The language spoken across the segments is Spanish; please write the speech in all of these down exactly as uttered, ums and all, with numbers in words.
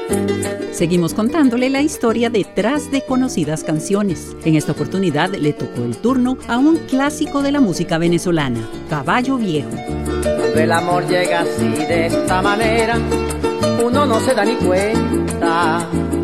Seguimos contándole la historia detrás de conocidas canciones. En esta oportunidad le tocó el turno a un clásico de la música venezolana, Caballo Viejo. El amor llega así de esta manera, uno no se da ni cuenta.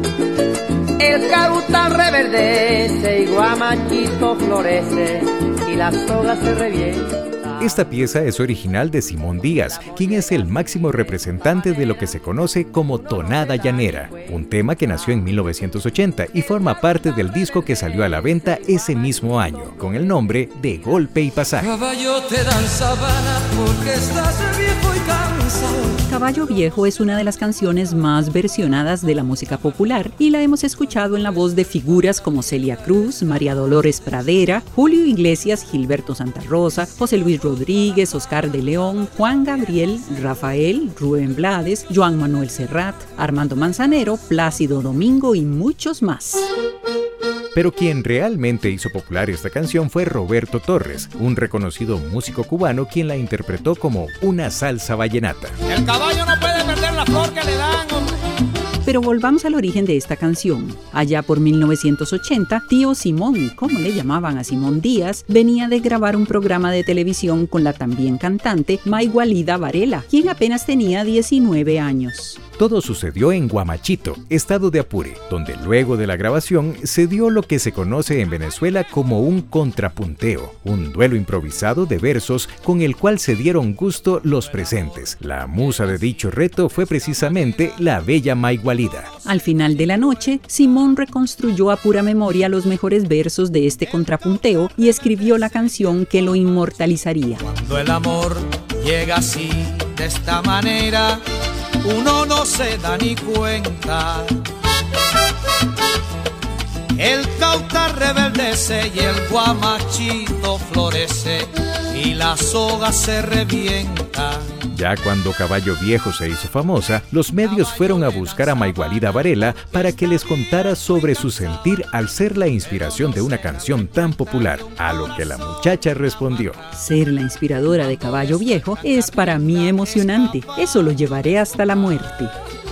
El carutal reverdece y guamachito florece y la soga se revienta. Esta pieza es original de Simón Díaz, quien es el máximo representante de lo que se conoce como tonada llanera, un tema que nació en mil novecientos ochenta y forma parte del disco que salió a la venta ese mismo año, con el nombre de Golpe y Pasaje. Caballo, te dan sabana porque estás viejo y cansado. Caballo Viejo es una de las canciones más versionadas de la música popular y la hemos escuchado en la voz de figuras como Celia Cruz, María Dolores Pradera, Julio Iglesias, Gilberto Santa Rosa, José Luis Rodríguez, Oscar de León, Juan Gabriel, Rafael, Rubén Blades, Joan Manuel Serrat, Armando Manzanero, Plácido Domingo y muchos más. Pero quien realmente hizo popular esta canción fue Roberto Torres, un reconocido músico cubano quien la interpretó como una salsa vallenata. El caballo no puede perder la flor que le dan, hombre. Pero volvamos al origen de esta canción. Allá por mil novecientos ochenta, Tío Simón, como le llamaban a Simón Díaz, venía de grabar un programa de televisión con la también cantante Maygualida Varela, quien apenas tenía diecinueve años. Todo sucedió en Guamachito, estado de Apure, donde luego de la grabación se dio lo que se conoce en Venezuela como un contrapunteo, un duelo improvisado de versos con el cual se dieron gusto los presentes. La musa de dicho reto fue precisamente la bella Maygualida. Al final de la noche, Simón reconstruyó a pura memoria los mejores versos de este contrapunteo y escribió la canción que lo inmortalizaría. Cuando el amor llega así, de esta manera, uno no se da ni cuenta. El cauta rebeldece y el guamachito florece y la soga se revienta. Ya cuando Caballo Viejo se hizo famosa, los medios fueron a buscar a Maygualida Varela para que les contara sobre su sentir al ser la inspiración de una canción tan popular, a lo que la muchacha respondió: ser la inspiradora de Caballo Viejo es para mí emocionante, eso lo llevaré hasta la muerte.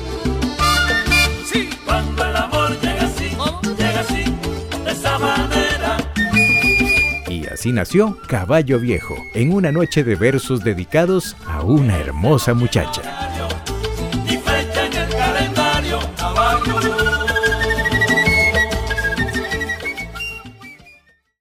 Sí, cuando el amor llega así, llega así, de esa manera. Y así nació Caballo Viejo, en una noche de versos dedicados a una hermosa muchacha.